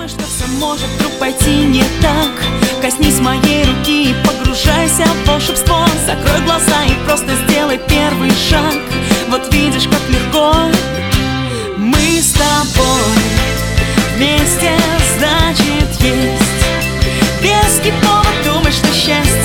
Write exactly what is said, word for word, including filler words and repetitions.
Думаю, что все может вдруг пойти не так. Коснись моей руки и погружайся в волшебство. Закрой глаза и просто сделай первый шаг. Вот видишь, как легко мы с тобой вместе, значит есть веский повод думать, что счастье